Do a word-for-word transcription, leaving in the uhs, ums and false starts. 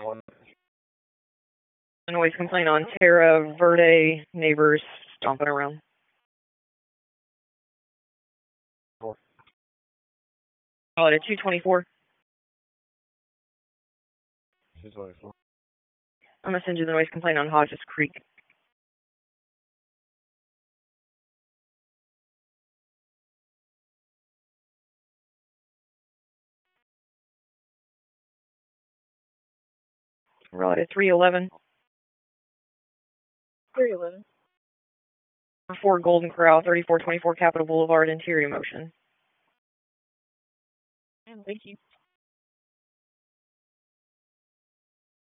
A noise complaint on Terra Verde, neighbors stomping around. Oh, at two twenty-four. two twenty-four. I'm going to send you the noise complaint on Hodges Creek. Rod at three eleven. three eleven. four Golden Corral, thirty-four twenty-four Capitol Boulevard, interior motion. Thank you.